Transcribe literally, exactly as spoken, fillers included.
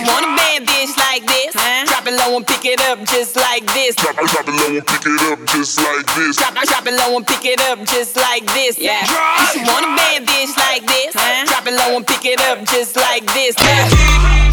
want a bad bitch like this? Huh? Drop it low and pick it up just like this. Drop, drop it low and pick it up just like this. Drop, drop it low and pick it up just like this. Yeah. You want a bad bitch like this? Huh? Drop it low and pick it up just like this. Yeah.